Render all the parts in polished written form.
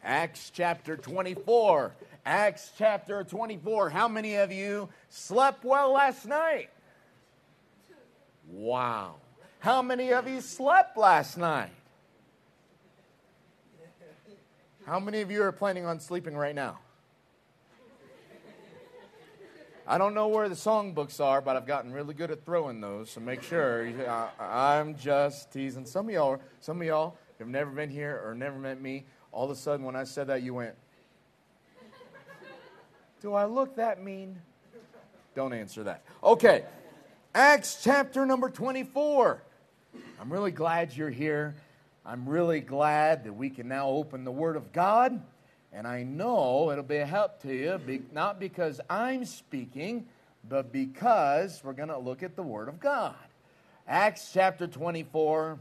Acts chapter 24. Acts chapter 24. How many of you slept well last night? Wow. How many of you slept last night? How many of you are planning on sleeping right now? I don't know where the songbooks are, but I've gotten really good at throwing those, so make sure. I'm just teasing. Some of y'all have never been here or never met me. All of a sudden, when I said that, you went, do I look that mean? Don't answer that. Okay, Acts chapter number 24. I'm really glad you're here. I'm really glad that we can now open the Word of God. And I know it'll be a help to you, not because I'm speaking, but because we're going to look at the Word of God. Acts chapter 24.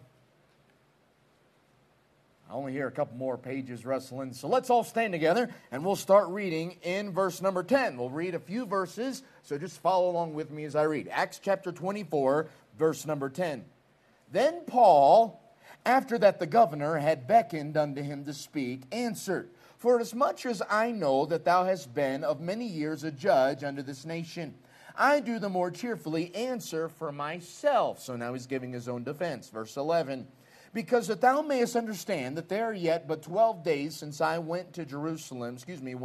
I only hear a couple more pages rustling. So let's all stand together, and we'll start reading in verse number 10. We'll read a few verses, so just follow along with me as I read. Acts chapter 24, verse number 10. Then Paul, after that the governor had beckoned unto him to speak, answered, Forasmuch as I know that thou hast been of many years a judge unto this nation, I do the more cheerfully answer for myself. So now he's giving his own defense. Verse 11. Because that thou mayest understand that there are yet but 12 days since I went up to Jerusalem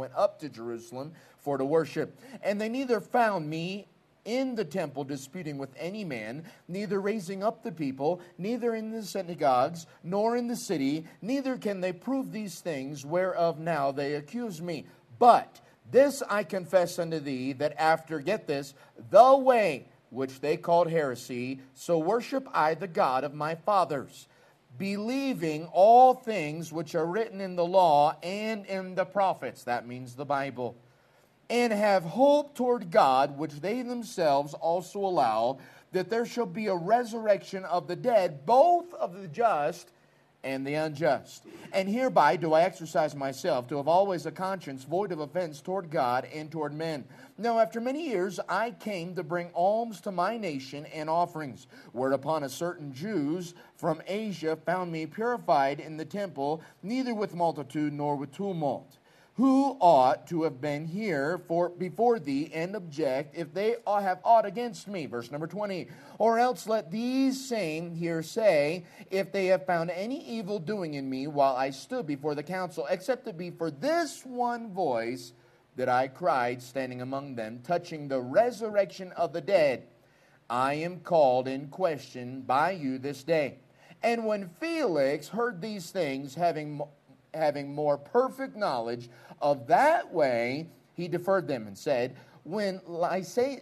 for to worship. And they neither found me in the temple disputing with any man, neither raising up the people, neither in the synagogues, nor in the city, neither can they prove these things whereof now they accuse me. But this I confess unto thee, that after, get this, the way which they called heresy, so worship I the God of my fathers, believing all things which are written in the law and in the prophets, that means the Bible, and have hope toward God, which they themselves also allow, that there shall be a resurrection of the dead, both of the just and the unjust. And hereby do I exercise myself to have always a conscience void of offense toward God and toward men. Now after many years I came to bring alms to my nation and offerings, whereupon a certain Jews from Asia found me purified in the temple, neither with multitude nor with tumult, who ought to have been here before thee and object if they have aught against me. Verse number 20. Or else let these same here say, if they have found any evil doing in me while I stood before the council, except it be for this one voice that I cried standing among them, touching the resurrection of the dead, I am called in question by you this day. And when Felix heard these things, having more perfect knowledge of that way, he deferred them and said, when Lysias,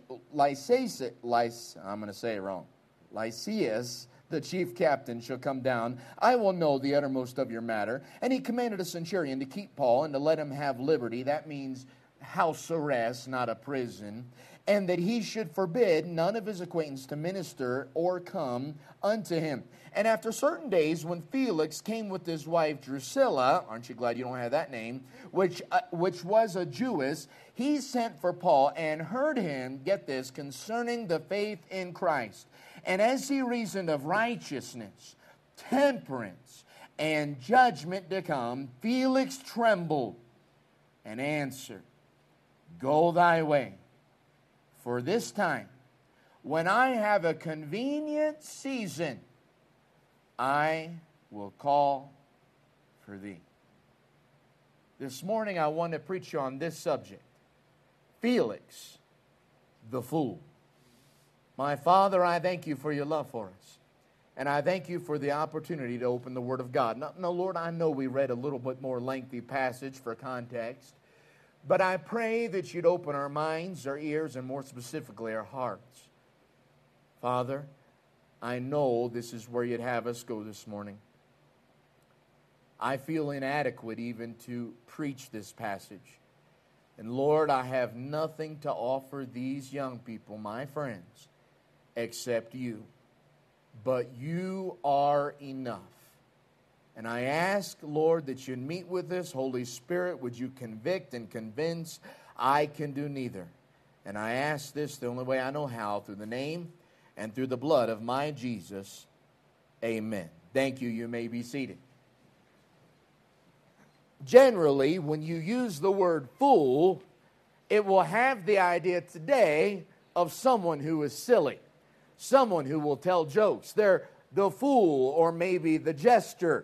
the chief captain, shall come down, I will know the uttermost of your matter. And he commanded a centurion to keep Paul and to let him have liberty. That means house arrest, not a prison. And that he should forbid none of his acquaintance to minister or come unto him. And after certain days, when Felix came with his wife Drusilla, aren't you glad you don't have that name, which was a Jewess, he sent for Paul and heard him, get this, concerning the faith in Christ. And as he reasoned of righteousness, temperance, and judgment to come, Felix trembled and answered, Go thy way. For this time, when I have a convenient season, I will call for thee. This morning I want to preach on this subject. Felix, the fool. My Father, I thank you for your love for us. And I thank you for the opportunity to open the Word of God. No, Lord, I know we read a little bit more lengthy passage for context. But I pray that you'd open our minds, our ears, and more specifically our hearts. Father, I know this is where you'd have us go this morning. I feel inadequate even to preach this passage. And Lord, I have nothing to offer these young people, my friends, except you. But you are enough. And I ask, Lord, that you'd meet with us. Holy Spirit, would you convict and convince? I can do neither. And I ask this the only way I know how, through the name and through the blood of my Jesus. Amen. Thank you. You may be seated. Generally, when you use the word fool, it will have the idea today of someone who is silly, someone who will tell jokes. They're the fool or maybe the jester.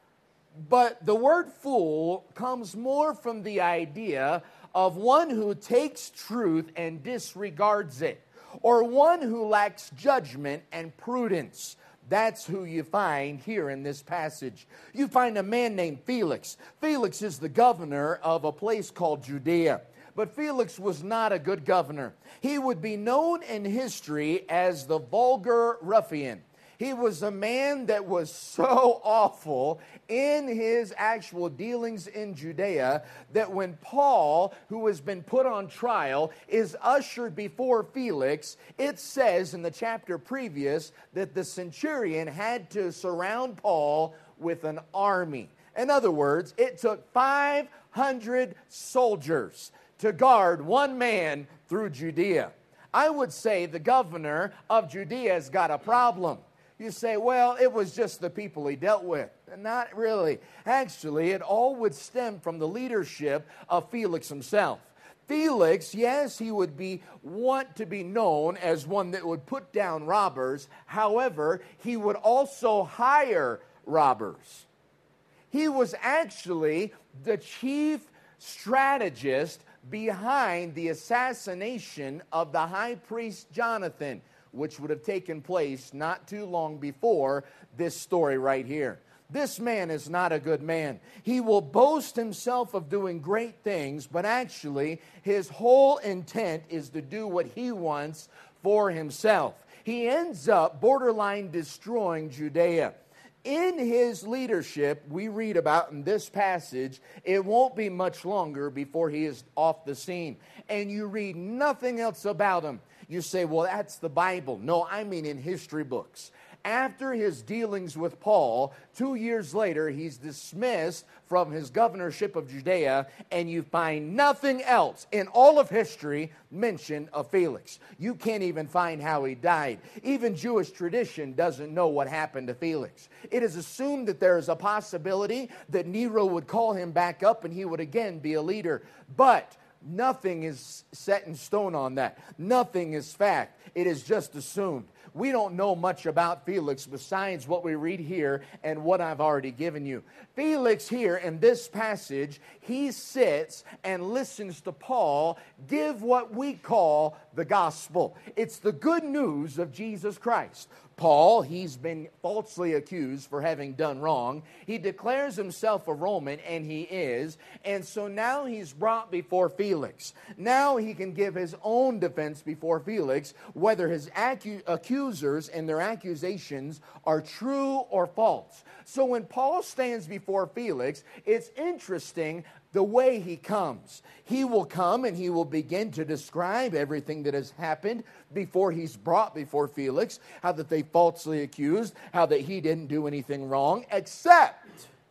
But the word fool comes more from the idea of one who takes truth and disregards it, or one who lacks judgment and prudence. That's who you find here in this passage. You find a man named Felix. Felix is the governor of a place called Judea. But Felix was not a good governor. He would be known in history as the vulgar ruffian. He was a man that was so awful in his actual dealings in Judea that when Paul, who has been put on trial, is ushered before Felix, it says in the chapter previous that the centurion had to surround Paul with an army. In other words, it took 500 soldiers to guard one man through Judea. I would say the governor of Judea has got a problem. You say, well, it was just the people he dealt with. Not really. Actually, it all would stem from the leadership of Felix himself. Felix, yes, he would want to be known as one that would put down robbers. However, he would also hire robbers. He was actually the chief strategist behind the assassination of the high priest Jonathan, which would have taken place not too long before this story right here. This man is not a good man. He will boast himself of doing great things, but actually his whole intent is to do what he wants for himself. He ends up borderline destroying Judea. In his leadership, we read about in this passage, it won't be much longer before he is off the scene. And you read nothing else about him. You say, well, that's the Bible. No, I mean in history books. After his dealings with Paul, 2 years later, he's dismissed from his governorship of Judea, and you find nothing else in all of history mention of Felix. You can't even find how he died. Even Jewish tradition doesn't know what happened to Felix. It is assumed that there is a possibility that Nero would call him back up and he would again be a leader. But nothing is set in stone on that. Nothing is fact. It is just assumed. We don't know much about Felix besides what we read here and what I've already given you. Felix here in this passage, he sits and listens to Paul give what we call the gospel. It's the good news of Jesus Christ. Paul, he's been falsely accused for having done wrong. He declares himself a Roman, and he is. And so now he's brought before Felix. Now he can give his own defense before Felix, whether his accusers and their accusations are true or false. So when Paul stands before Felix, it's interesting the way he comes. He will come and he will begin to describe everything that has happened before he's brought before Felix, how that they falsely accused, how that he didn't do anything wrong, except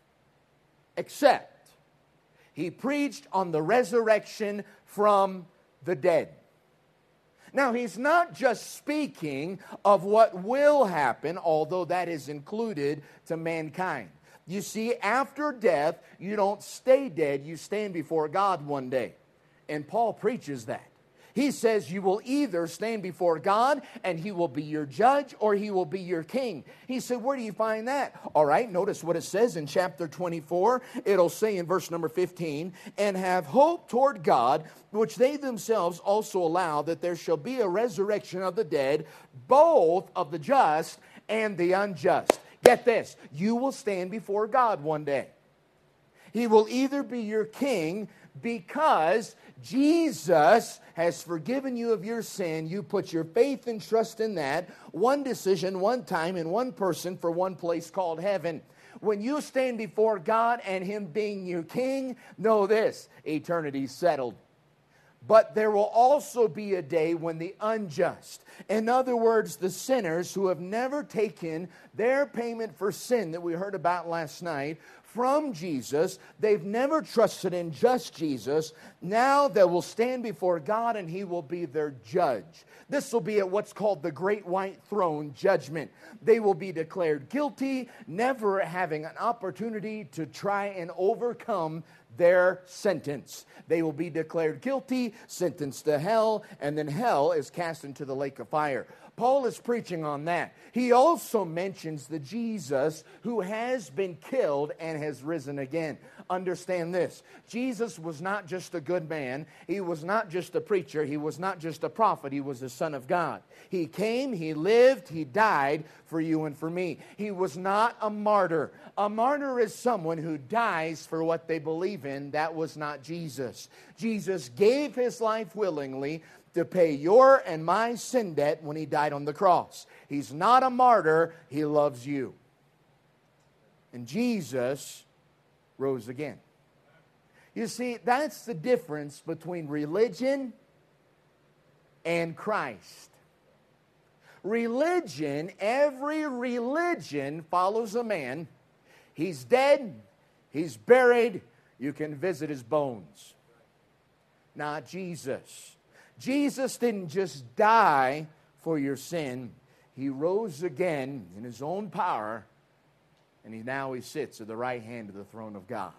he preached on the resurrection from the dead. Now, he's not just speaking of what will happen, although that is included to mankind. You see, after death, you don't stay dead. You stand before God one day. And Paul preaches that. He says you will either stand before God and he will be your judge or he will be your king. He said, where do you find that? All right, notice what it says in chapter 24. It'll say in verse number 15, and have hope toward God, which they themselves also allow that there shall be a resurrection of the dead, both of the just and the unjust. Get this, you will stand before God one day. He will either be your king because Jesus has forgiven you of your sin. You put your faith and trust in that. One decision, one time, and one person for one place called heaven. When you stand before God and Him being your king, know this, eternity's settled. But there will also be a day when the unjust, in other words, the sinners who have never taken their payment for sin that we heard about last night, from Jesus. They've never trusted in just Jesus. Now they will stand before God and He will be their judge. This will be at what's called the Great White Throne Judgment. They will be declared guilty, never having an opportunity to try and overcome their sentence. They will be declared guilty, sentenced to hell, and then hell is cast into the lake of fire. Paul is preaching on that. He also mentions the Jesus who has been killed and has risen again. Understand this. Jesus was not just a good man. He was not just a preacher. He was not just a prophet. He was the Son of God. He came, He lived, He died for you and for me. He was not a martyr. A martyr is someone who dies for what they believe in. That was not Jesus. Jesus gave His life willingly to pay your and my sin debt when He died on the cross. He's not a martyr. He loves you. And Jesus rose again. You see, that's the difference between religion and Christ. Religion, every religion follows a man. He's dead. He's buried. You can visit his bones. Not Jesus. Jesus didn't just die for your sin. He rose again in His own power, and now He sits at the right hand of the throne of God.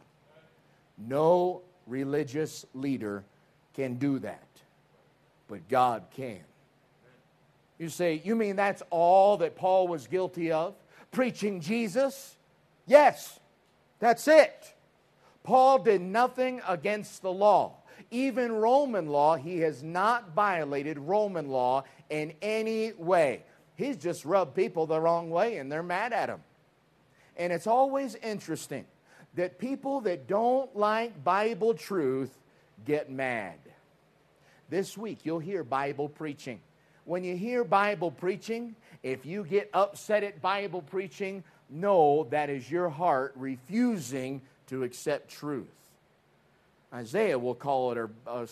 No religious leader can do that, but God can. You say, you mean that's all that Paul was guilty of? Preaching Jesus? Yes, that's it. Paul did nothing against the law. Even Roman law, he has not violated Roman law in any way. He's just rubbed people the wrong way and they're mad at him. And it's always interesting that people that don't like Bible truth get mad. This week you'll hear Bible preaching. When you hear Bible preaching, if you get upset at Bible preaching, know that is your heart refusing to accept truth. Hosea will call it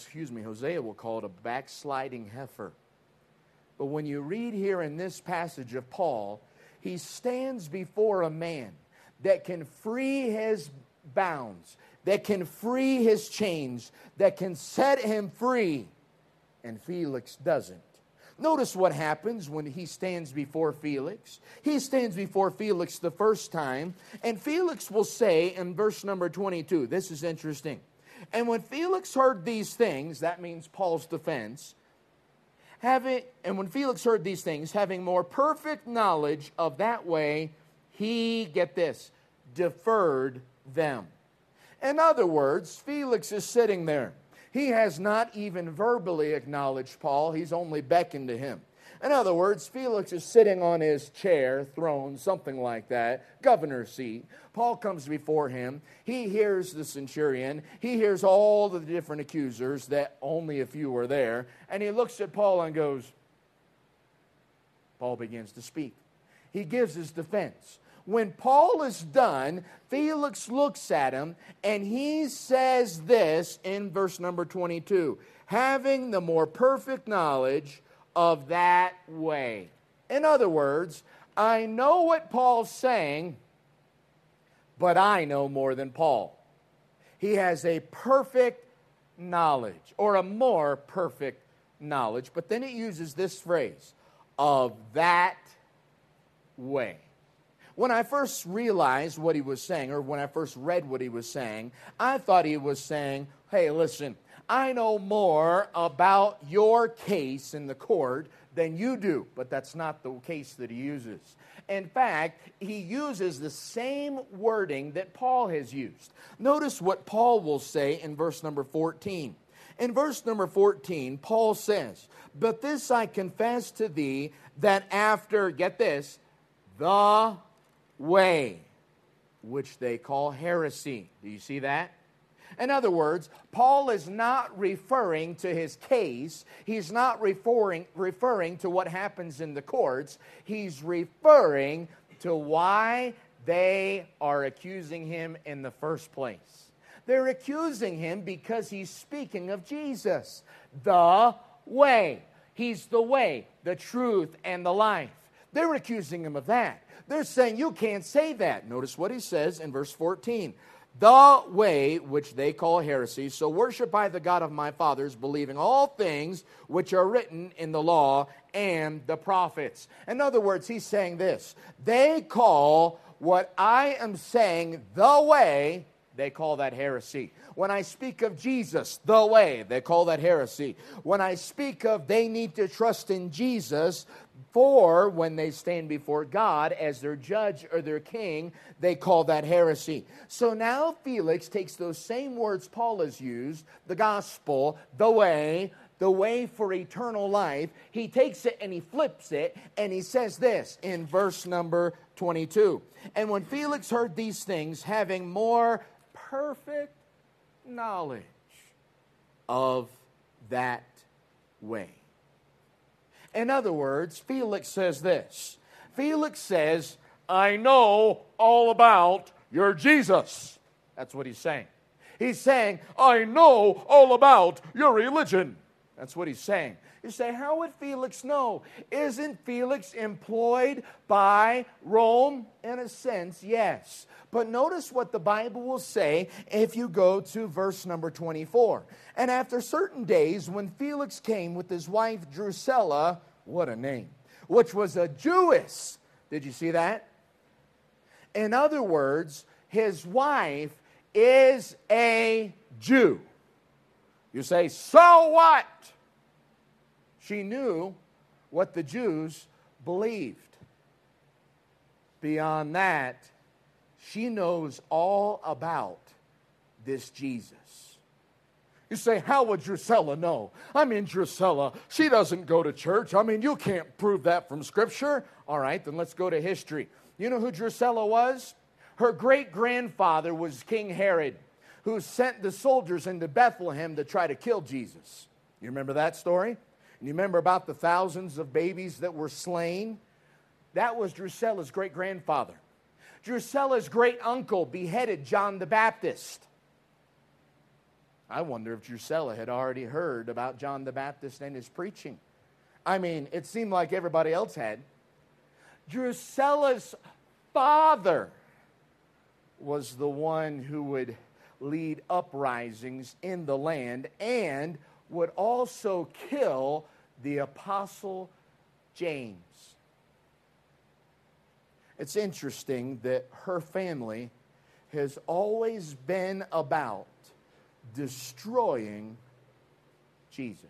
a backsliding heifer. But when you read here in this passage of Paul, he stands before a man that can free his bounds, that can free his chains, that can set him free, and Felix doesn't. Notice what happens when he stands before Felix. He stands before Felix the first time, and Felix will say in verse number 22, this is interesting. And when Felix heard these things, that means Paul's defense, having more perfect knowledge of that way, he, get this, deferred them. In other words, Felix is sitting there. He has not even verbally acknowledged Paul. He's only beckoned to him. In other words, Felix is sitting on his chair, throne, something like that, governor's seat. Paul comes before him. He hears the centurion. He hears all the different accusers that only a few were there. And he looks at Paul and goes, Paul begins to speak. He gives his defense. When Paul is done, Felix looks at him and he says this in verse number 22, having the more perfect knowledge of that way. In other words, I know what Paul's saying, but I know more than Paul. He has a perfect knowledge, or a more perfect knowledge, but then it uses this phrase, of that way. When I first realized what he was saying, or when I first read what he was saying, I thought he was saying, hey, listen, I know more about your case in the court than you do. But that's not the case that he uses. In fact, he uses the same wording that Paul has used. Notice what Paul will say in verse number 14. In verse number 14, Paul says, but this I confess to thee, that after, get this, the way, which they call heresy. Do you see that? In other words, Paul is not referring to his case. He's not referring to what happens in the courts. He's referring to why they are accusing him in the first place. They're accusing him because he's speaking of Jesus, the way. He's the way, the truth, and the life. They were accusing him of that. They're saying, you can't say that. Notice what he says in verse 14. The way which they call heresy, so worship I the God of my fathers, believing all things which are written in the law and the prophets. In other words, he's saying this. They call what I am saying the way, they call that heresy. When I speak of Jesus, the way, they call that heresy. When I speak of they need to trust in Jesus, for when they stand before God as their judge or their king, they call that heresy. So now Felix takes those same words Paul has used, the gospel, the way for eternal life. He takes it and he flips it and he says this in verse number 22. And when Felix heard these things, having more perfect knowledge of that way. In other words, Felix says this. Felix says, I know all about your Jesus. That's what he's saying. He's saying, I know all about your religion. That's what he's saying. You say, how would Felix know? Isn't Felix employed by Rome? In a sense, yes. But notice what the Bible will say if you go to verse number 24. And after certain days, when Felix came with his wife Drusilla, what a name, which was a Jewess. Did you see that? In other words, his wife is a Jew. You say, so what? She knew what the Jews believed. Beyond that, she knows all about this Jesus. You say, how would Drusilla know? I mean, Drusilla, she doesn't go to church. I mean, you can't prove that from Scripture. All right, then let's go to history. You know who Drusilla was? Her great-grandfather was King Herod, who sent the soldiers into Bethlehem to try to kill Jesus. You remember that story? And you remember about the thousands of babies that were slain? That was Drusilla's great-grandfather. Drusilla's great-uncle beheaded John the Baptist. I wonder if Drusilla had already heard about John the Baptist and his preaching. I mean, it seemed like everybody else had. Drusilla's father was the one who would lead uprisings in the land and would also kill the apostle James. It's interesting that her family has always been about destroying Jesus.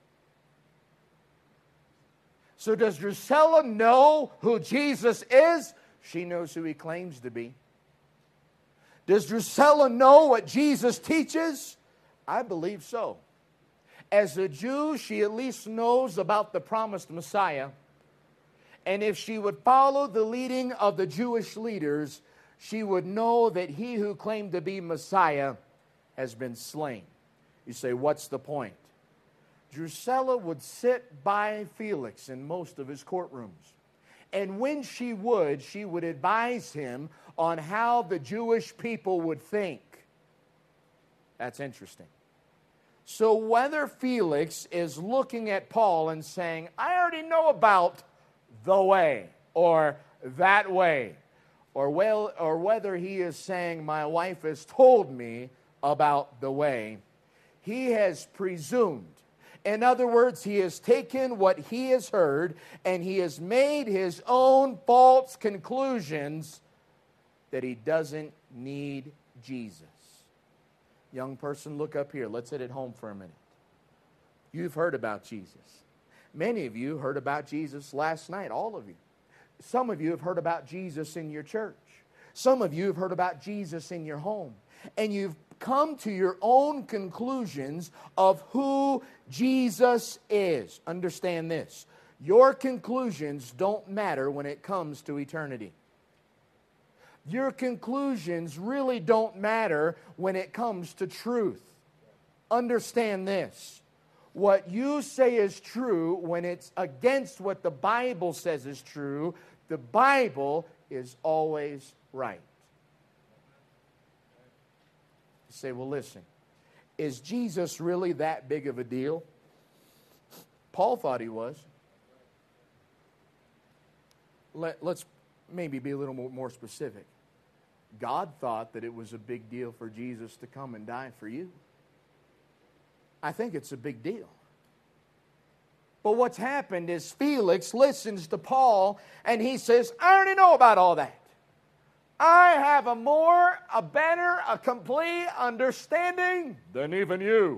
So does Drusilla know who Jesus is? She knows who he claims to be. Does Drusilla know what Jesus teaches? I believe so. As a Jew, she at least knows about the promised Messiah. And if she would follow the leading of the Jewish leaders, she would know that he who claimed to be Messiah has been slain. You say, what's the point? Drusilla would sit by Felix in most of his courtrooms. And when she would advise him on how the Jewish people would think. That's interesting. So whether Felix is looking at Paul and saying, I already know about the way, or that way, or whether he is saying, my wife has told me about the way, he has presumed. In other words, he has taken what he has heard and he has made his own false conclusions that he doesn't need Jesus. Young person, look up here. Let's hit it home for a minute. You've heard about Jesus. Many of you heard about Jesus last night, all of you. Some of you have heard about Jesus in your church. Some of you have heard about Jesus in your home. And you've come to your own conclusions of who Jesus is. Understand this. Your conclusions don't matter when it comes to eternity. Your conclusions really don't matter when it comes to truth. Understand this. What you say is true, when it's against what the Bible says is true, the Bible is always right. You say, well, listen, is Jesus really that big of a deal? Paul thought he was. let's maybe be a little more specific. God thought that it was a big deal for Jesus to come and die for you. I think it's a big deal. But what's happened is Felix listens to Paul and he says, I already know about all that. I have a better, a complete understanding than even you.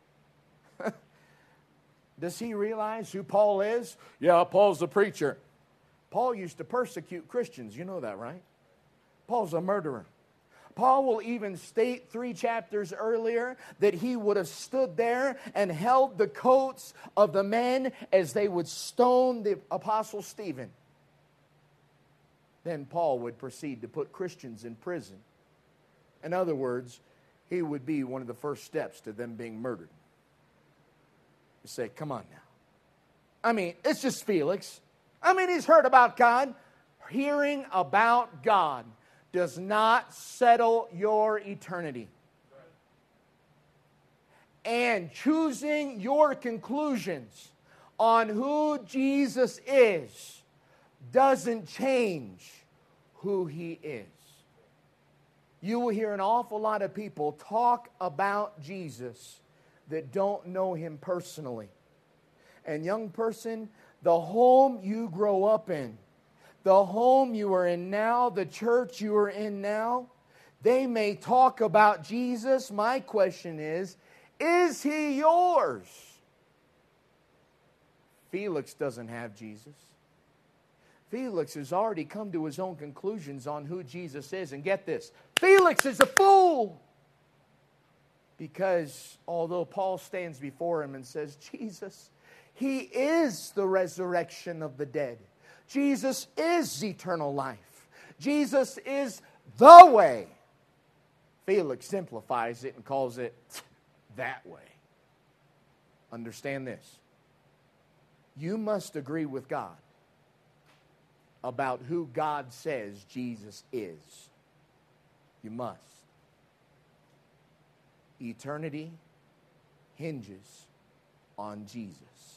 Does he realize who Paul is? Yeah, Paul's the preacher. Paul used to persecute Christians. You know that, right? Paul's a murderer. Paul will even state 3 chapters earlier that he would have stood there and held the coats of the men as they would stone the apostle Stephen. Then Paul would proceed to put Christians in prison. In other words, he would be one of the first steps to them being murdered. You say, come on now. I mean, it's just Felix. I mean, he's heard about God. Hearing about God does not settle your eternity. And choosing your conclusions on who Jesus is doesn't change who He is. You will hear an awful lot of people talk about Jesus that don't know Him personally. And young person, the home you grow up in, the home you are in now, the church you are in now, they may talk about Jesus. My question is He yours? Felix doesn't have Jesus. Felix has already come to his own conclusions on who Jesus is. And get this, Felix is a fool. Because although Paul stands before him and says, Jesus, He is the resurrection of the dead. Jesus is eternal life. Jesus is the way. Felix simplifies it and calls it that way. Understand this. You must agree with God about who God says Jesus is. You must. Eternity hinges on Jesus.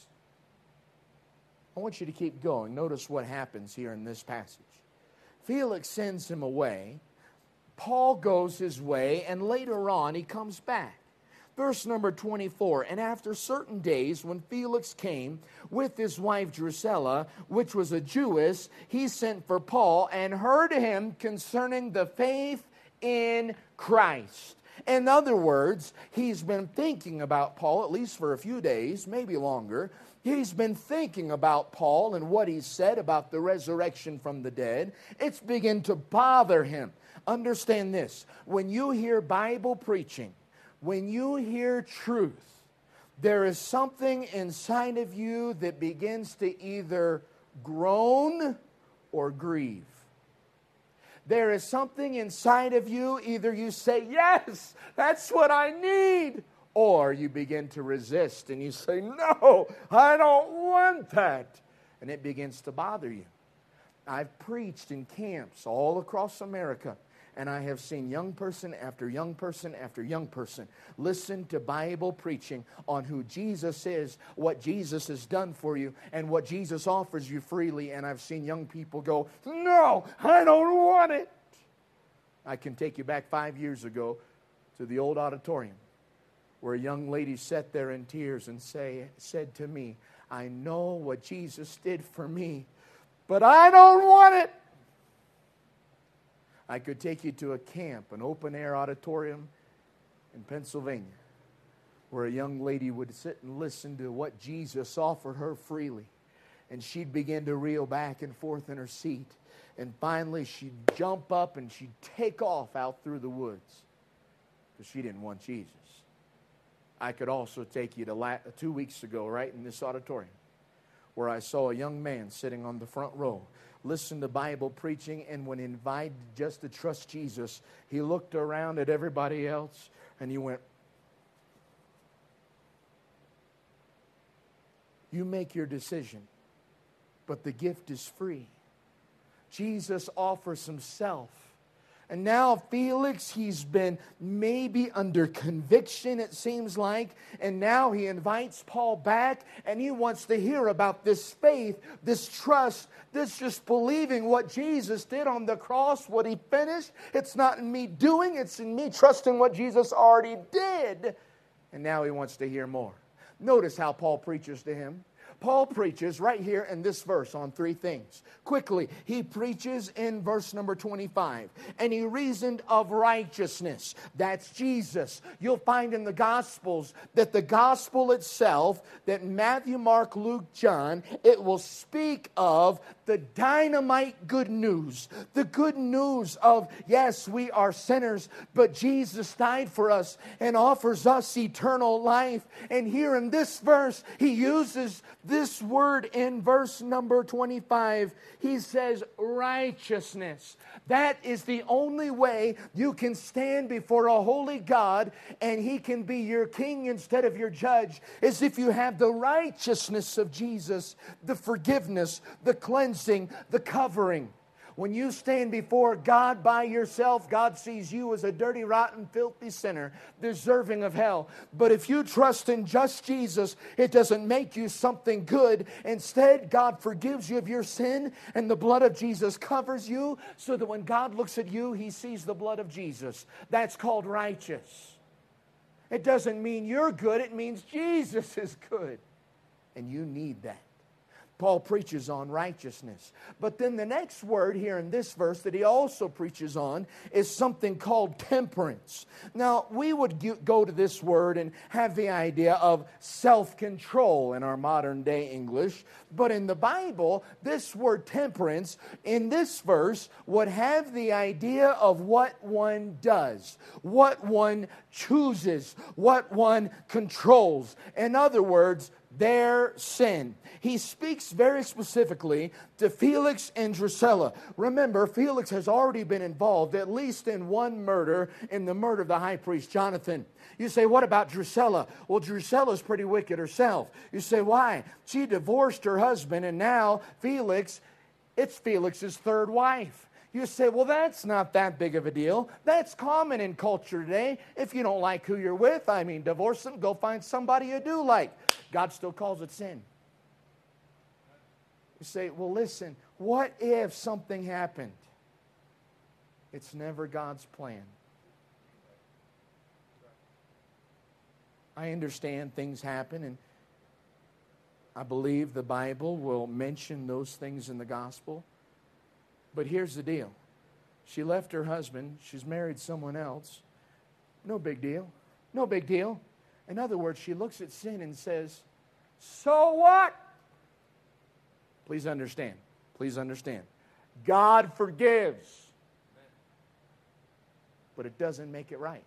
I want you to keep going. Notice what happens here in this passage. Felix sends him away. Paul goes his way, and later on he comes back. Verse number 24, and after certain days, when Felix came with his wife Drusilla, which was a Jewess, he sent for Paul and heard him concerning the faith in Christ. In other words, he's been thinking about Paul, at least for a few days, maybe longer. He's been thinking about Paul and what he said about the resurrection from the dead. It's begun to bother him. Understand this. When you hear Bible preaching, when you hear truth, there is something inside of you that begins to either groan or grieve. There is something inside of you, either you say, yes, that's what I need, or you begin to resist and you say, no, I don't want that. And it begins to bother you. I've preached in camps all across America, and I have seen young person after young person after young person listen to Bible preaching on who Jesus is, what Jesus has done for you, and what Jesus offers you freely. And I've seen young people go, no, I don't want it. I can take you back 5 years ago to the old auditorium where a young lady sat there in tears and said to me, I know what Jesus did for me, but I don't want it. I could take you to a camp, an open-air auditorium in Pennsylvania, where a young lady would sit and listen to what Jesus offered her freely. And she'd begin to reel back and forth in her seat. And finally, she'd jump up and she'd take off out through the woods because she didn't want Jesus. I could also take you to 2 weeks ago, right in this auditorium, where I saw a young man sitting on the front row, listen to Bible preaching, and when invited just to trust Jesus, he looked around at everybody else and he went, you make your decision, but the gift is free. Jesus offers Himself. And now Felix, he's been maybe under conviction, it seems like. And now he invites Paul back, and he wants to hear about this faith, this trust, this just believing what Jesus did on the cross, what he finished. It's not in me doing, it's in me trusting what Jesus already did. And now he wants to hear more. Notice how Paul preaches to him. Paul preaches right here in this verse on three things. Quickly, he preaches in verse number 25. And he reasoned of righteousness. That's Jesus. You'll find in the Gospels that the Gospel itself, that Matthew, Mark, Luke, John, it will speak of the dynamite good news. The good news of, yes, we are sinners, but Jesus died for us and offers us eternal life. And here in this verse, he uses this word in verse number 25. He says righteousness. That is the only way you can stand before a holy God and He can be your king instead of your judge, is if you have the righteousness of Jesus, the forgiveness, the cleansing, the covering. When you stand before God by yourself, God sees you as a dirty, rotten, filthy sinner, deserving of hell. But if you trust in just Jesus, it doesn't make you something good. Instead, God forgives you of your sin, and the blood of Jesus covers you, so that when God looks at you, He sees the blood of Jesus. That's called righteous. It doesn't mean you're good, it means Jesus is good. And you need that. Paul preaches on righteousness. But then the next word here in this verse that he also preaches on is something called temperance. Now, we would go to this word and have the idea of self-control in our modern day English. But in the Bible, this word temperance in this verse would have the idea of what one does, what one chooses, what one controls. In other words, their sin. He speaks very specifically to Felix and Drusilla. Remember, Felix has already been involved at least in one murder, in the murder of the high priest Jonathan. You say, what about Drusilla? Well, Drusilla's pretty wicked herself. You say, why? She divorced her husband, and now it's Felix's third wife. You say, well, that's not that big of a deal. That's common in culture today. If you don't like who you're with, divorce them, go find somebody you do like. God still calls it sin. You say, well, listen, what if something happened? It's never God's plan. I understand things happen, and I believe the Bible will mention those things in the gospel. But here's the deal. She left her husband. She's married someone else. No big deal. No big deal. In other words, she looks at sin and says, so what? Please understand. Please understand. God forgives. But it doesn't make it right.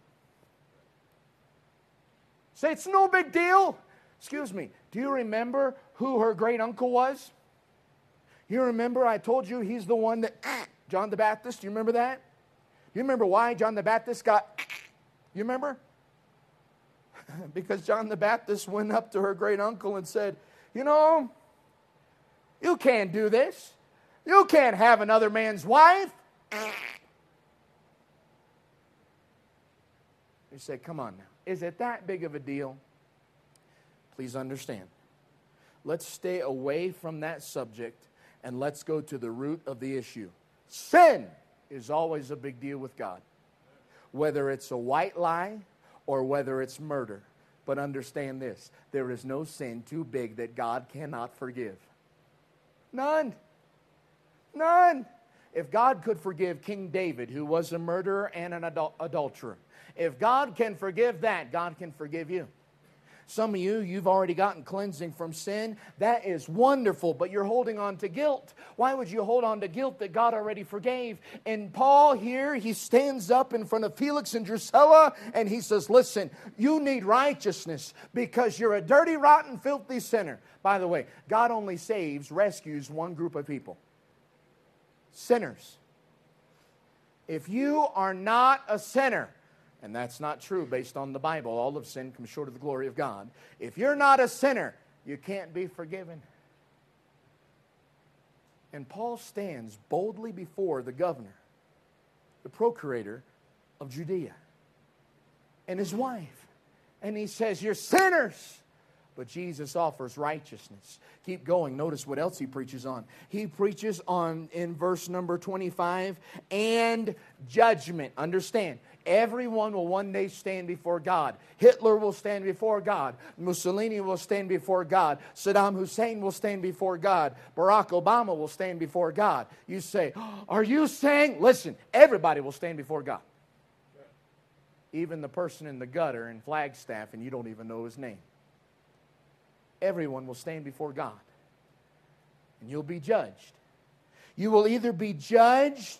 Say, it's no big deal. Excuse me. Do you remember who her great uncle was? You remember I told you he's the one that, John the Baptist, do you remember that? You remember why John the Baptist got, you remember? Because John the Baptist went up to her great uncle and said, you know, you can't do this. You can't have another man's wife. You say, come on now. Is it that big of a deal? Please understand. Let's stay away from that subject. And let's go to the root of the issue. Sin is always a big deal with God. Whether it's a white lie or whether it's murder. But understand this. There is no sin too big that God cannot forgive. None. None. If God could forgive King David, who was a murderer and an adulterer. If God can forgive that, God can forgive you. Some of you, you've already gotten cleansing from sin. That is wonderful, but you're holding on to guilt. Why would you hold on to guilt that God already forgave? And Paul here, he stands up in front of Felix and Drusilla, and he says, listen, you need righteousness because you're a dirty, rotten, filthy sinner. By the way, God only rescues one group of people. Sinners. If you are not a sinner, and that's not true based on the Bible. All of sin comes short of the glory of God. If you're not a sinner, you can't be forgiven. And Paul stands boldly before the governor, the procurator of Judea, and his wife. And he says, you're sinners. But Jesus offers righteousness. Keep going. Notice what else he preaches on. He preaches on, in verse number 25, and judgment. Understand, everyone will one day stand before God. Hitler will stand before God. Mussolini will stand before God. Saddam Hussein will stand before God. Barack Obama will stand before God. You say, are you saying? Listen, everybody will stand before God. Even the person in the gutter in Flagstaff, and you don't even know his name. Everyone will stand before God. And you'll be judged. You will either be judged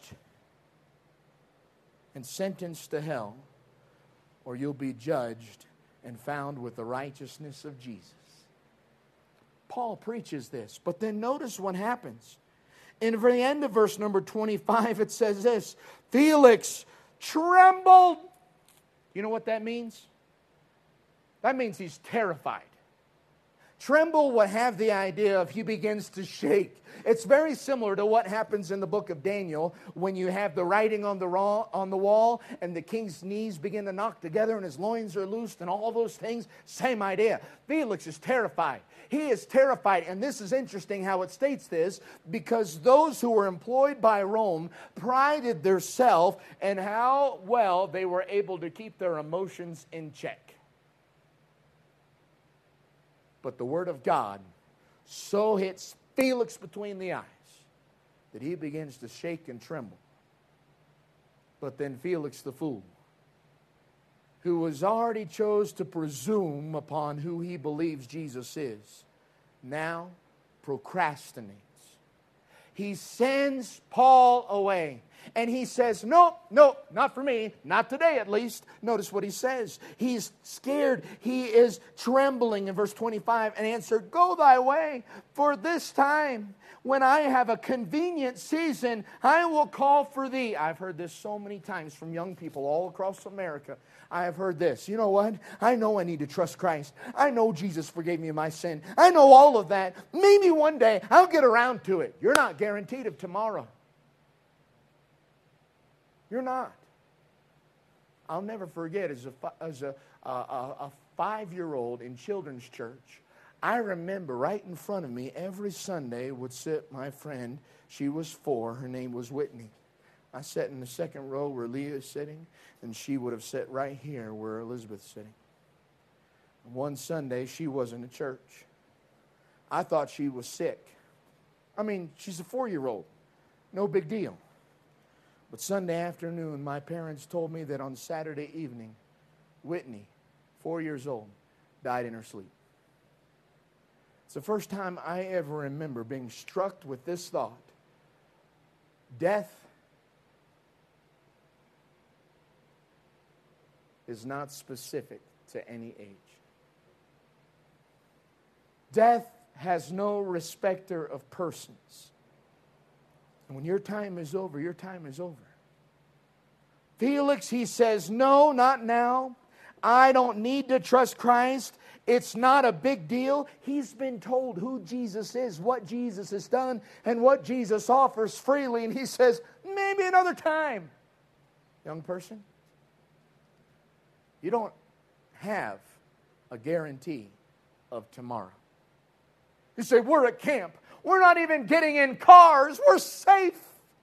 and sentenced to hell, or you'll be judged and found with the righteousness of Jesus. Paul preaches this. But then notice what happens. In the end of verse number 25, it says this, Felix trembled. You know what that means? That means he's terrified. Tremble would have the idea of he begins to shake. It's very similar to what happens in the book of Daniel when you have the writing on the wall and the king's knees begin to knock together and his loins are loosed and all those things. Same idea. Felix is terrified. He is terrified. And this is interesting how it states this, because those who were employed by Rome prided theirself in how well they were able to keep their emotions in check. But the word of God so hits Felix between the eyes that he begins to shake and tremble. But then Felix the fool, who has already chose to presume upon who he believes Jesus is, now procrastinates. He sends Paul away. And he says, no, not for me. Not today, at least. Notice what he says. He's scared. He is trembling in verse 25 and answered, go thy way, for this time, when I have a convenient season, I will call for thee. I've heard this so many times from young people all across America. I have heard this. You know what? I know I need to trust Christ. I know Jesus forgave me my sin. I know all of that. Maybe one day I'll get around to it. You're not guaranteed of tomorrow. You're not. I'll never forget, as a 5-year-old in children's church, I remember right in front of me every Sunday would sit my friend. She was 4. Her name was Whitney. I sat in the second row where Leah is sitting, and she would have sat right here where Elizabeth's sitting. One Sunday, she wasn't at church. I thought she was sick. I mean, she's a 4-year-old. No big deal. But Sunday afternoon, my parents told me that on Saturday evening, Whitney, 4 years old, died in her sleep. It's the first time I ever remember being struck with this thought. Death is not specific to any age. Death has no respecter of persons. And when your time is over, your time is over. Felix, he says, no, not now. I don't need to trust Christ. It's not a big deal. He's been told who Jesus is, what Jesus has done, and what Jesus offers freely. And he says, maybe another time. Young person, you don't have a guarantee of tomorrow. You say, we're at camp. We're not even getting in cars. We're safe.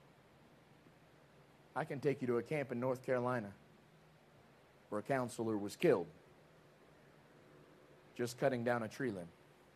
I can take you to a camp in North Carolina where a counselor was killed just cutting down a tree limb.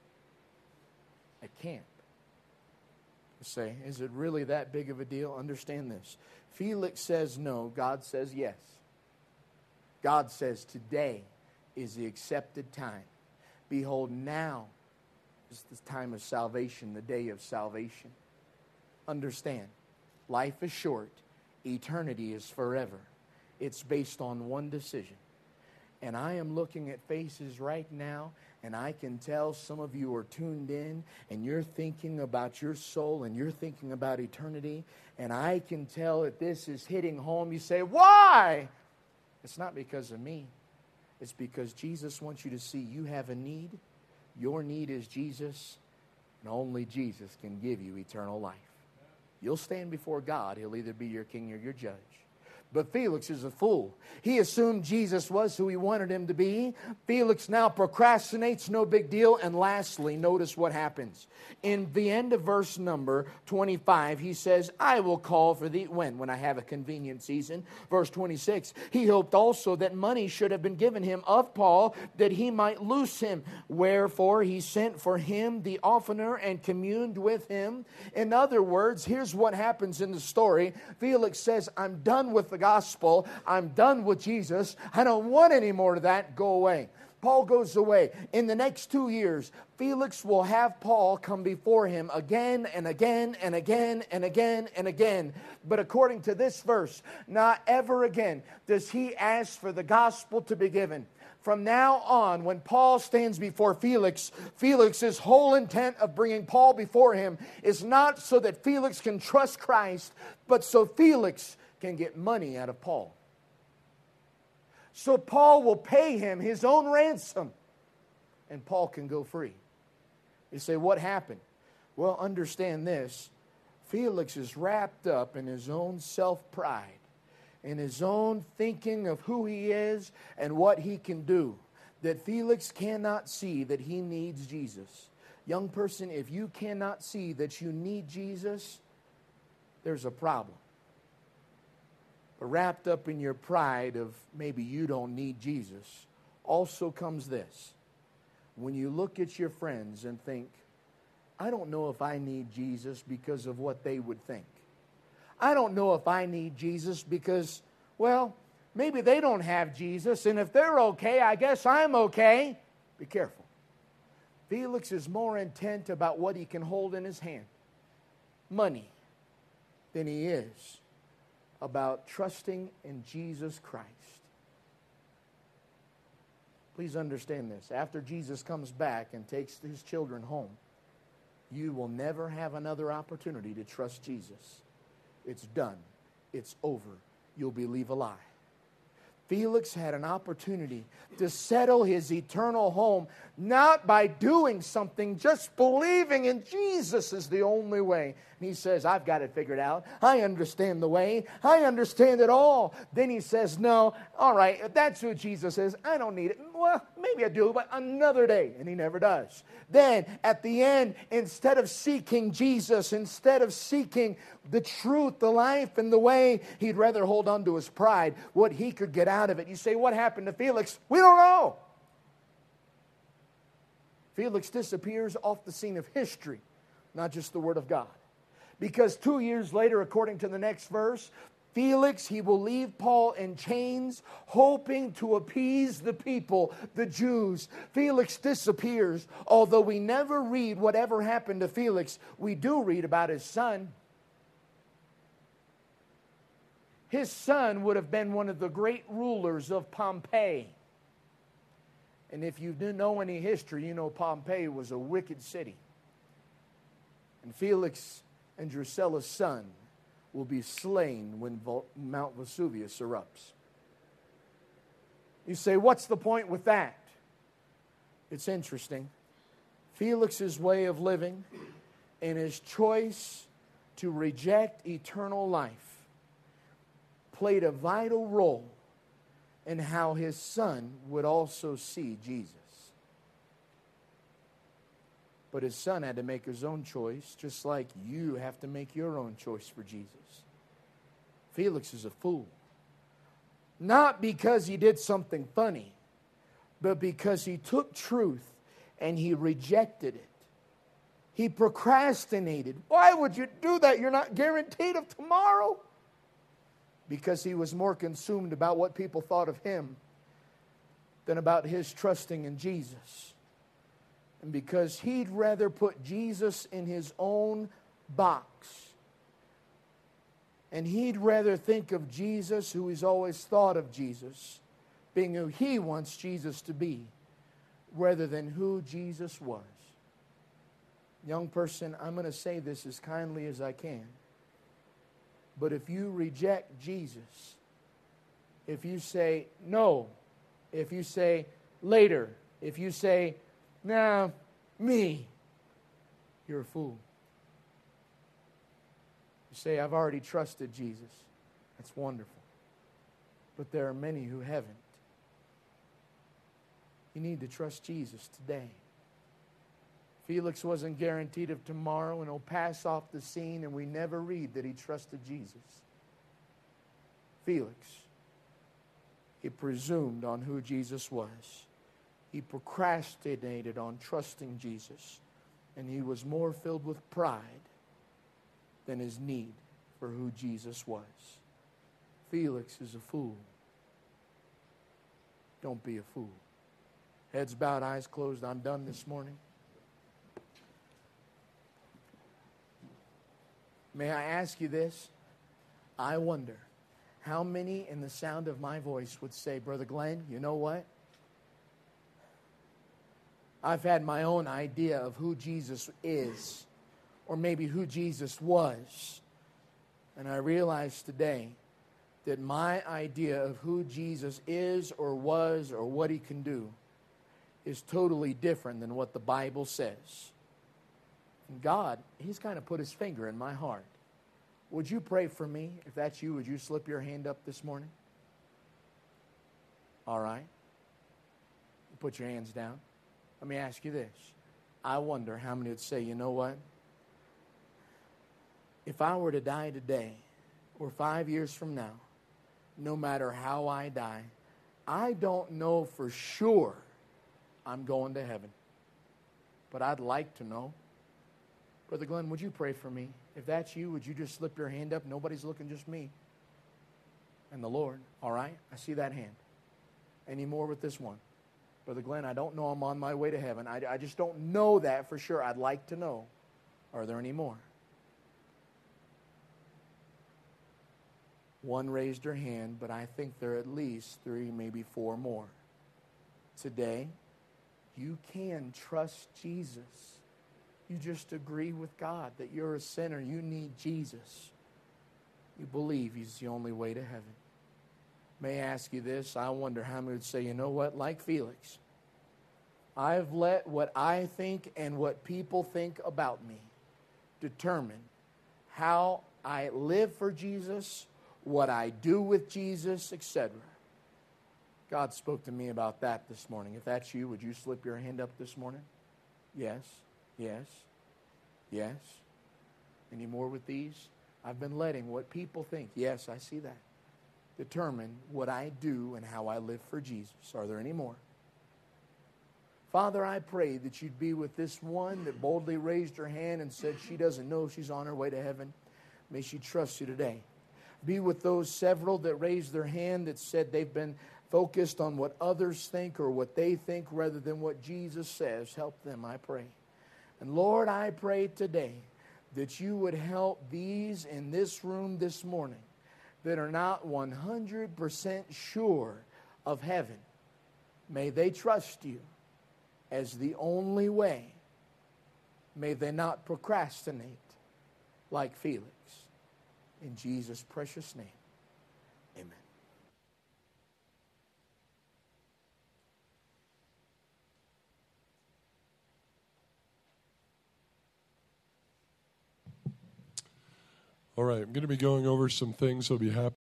At camp. You say, is it really that big of a deal? Understand this. Felix says no. God says yes. God says today is the accepted time. Behold, now is the time of salvation, the day of salvation. Understand, life is short. Eternity is forever. It's based on one decision. And I am looking at faces right now, and I can tell some of you are tuned in, and you're thinking about your soul, and you're thinking about eternity, and I can tell that this is hitting home. You say, why? It's not because of me. It's because Jesus wants you to see you have a need. Your need is Jesus, and only Jesus can give you eternal life. You'll stand before God. He'll either be your king or your judge. But Felix is a fool. He assumed Jesus was who he wanted him to be. Felix now procrastinates, no big deal. And lastly, notice what happens. In the end of verse number 25, he says, I will call for thee when? When I have a convenient season. Verse 26, he hoped also that money should have been given him of Paul, that he might loose him. Wherefore he sent for him the oftener and communed with him. In other words, here's what happens in the story. Felix says, I'm done with the gospel. I'm done with Jesus. I don't want any more of that. Go away. Paul goes away. In the next 2 years, Felix will have Paul come before him again and again and again and again and again. But according to this verse, not ever again does he ask for the gospel to be given. From now on, when Paul stands before Felix, Felix's whole intent of bringing Paul before him is not so that Felix can trust Christ, but so Felix can get money out of Paul. So Paul will pay him his own ransom, and Paul can go free. You say, what happened? Well, understand this. Felix is wrapped up in his own self-pride, in his own thinking of who he is and what he can do, that Felix cannot see that he needs Jesus. Young person, if you cannot see that you need Jesus, there's a problem. But wrapped up in your pride of maybe you don't need Jesus, also comes this. When you look at your friends and think, I don't know if I need Jesus because of what they would think. I don't know if I need Jesus because, well, maybe they don't have Jesus, and if they're okay, I guess I'm okay. Be careful. Felix is more intent about what he can hold in his hand, money, than he is about trusting in Jesus Christ. Please understand this. After Jesus comes back and takes his children home, you will never have another opportunity to trust Jesus. It's done. It's over. You'll believe a lie. Felix had an opportunity to settle his eternal home, not by doing something, just believing in Jesus is the only way. And he says, I've got it figured out. I understand the way. I understand it all. Then he says, no, all right, if that's who Jesus is, I don't need it. Well, maybe I do, but another day. And he never does. Then, at the end, instead of seeking Jesus, instead of seeking the truth, the life, and the way, he'd rather hold on to his pride, what he could get out of it. You say, what happened to Felix? We don't know. Felix disappears off the scene of history, not just the Word of God. Because 2 years later, according to the next verse, Felix, he will leave Paul in chains, hoping to appease the people, the Jews. Felix disappears. Although we never read whatever happened to Felix, we do read about his son. His son would have been one of the great rulers of Pompeii. And if you do know any history, you know Pompeii was a wicked city. And Felix and Drusilla's son will be slain when Mount Vesuvius erupts. You say, what's the point with that? It's interesting. Felix's way of living and his choice to reject eternal life played a vital role in how his son would also see Jesus. But his son had to make his own choice, just like you have to make your own choice for Jesus. Felix is a fool. Not because he did something funny, but because he took truth and he rejected it. He procrastinated. Why would you do that? You're not guaranteed of tomorrow. Because he was more consumed about what people thought of him than about his trusting in Jesus. And because he'd rather put Jesus in his own box. And he'd rather think of Jesus, who he's always thought of Jesus, being who he wants Jesus to be, rather than who Jesus was. Young person, I'm going to say this as kindly as I can. But if you reject Jesus, if you say no, if you say later, if you say, nah, me, you're a fool. You say, I've already trusted Jesus. That's wonderful. but there are many who haven't. You need to trust Jesus today. Felix wasn't guaranteed of tomorrow, and he'll pass off the scene, and we never read that he trusted Jesus. Felix, he presumed on who Jesus was. He procrastinated on trusting Jesus, and he was more filled with pride than his need for who Jesus was. Felix is a fool. Don't be a fool. Heads bowed, eyes closed. I'm done this morning. May I ask you this? I wonder how many in the sound of my voice would say, Brother Glenn, you know what? I've had my own idea of who Jesus is, or maybe who Jesus was. And I realize today that my idea of who Jesus is or was or what he can do is totally different than what the Bible says. And God, he's kind of put his finger in my heart. Would you pray for me? If that's you, would you slip your hand up this morning? All right. Put your hands down. Let me ask you this. I wonder how many would say, you know what? If I were to die today, or 5 years from now, no matter how I die, I don't know for sure I'm going to heaven. But I'd like to know. Brother Glenn, would you pray for me? If that's you, would you just slip your hand up? Nobody's looking, just me and the Lord. All right? I see that hand. Any more with this one? Brother Glenn, I don't know I'm on my way to heaven. I just don't know that for sure. I'd like to know. Are there any more? One raised her hand, but I think there are at least 3, maybe 4 more. Today, you can trust Jesus. You just agree with God that you're a sinner. You need Jesus. You believe he's the only way to heaven. May I ask you this? I wonder how many would say, you know what? Like Felix, I've let what I think and what people think about me determine how I live for Jesus, what I do with Jesus, etc. God spoke to me about that this morning. If that's you, would you slip your hand up this morning? Yes, yes, yes. Any more with these? I've been letting what people think, yes, I see that, determine what I do and how I live for Jesus. Are there any more? Father, I pray that you'd be with this one that boldly raised her hand and said she doesn't know she's on her way to heaven. May she trust you today. Be with those several that raised their hand that said they've been focused on what others think or what they think rather than what Jesus says. Help them, I pray. And Lord, I pray today that you would help these in this room this morning that are not 100% sure of heaven. May they trust you as the only way. May they not procrastinate like Felix. In Jesus' precious name, amen. All right, I'm going to be going over some things, so be happy.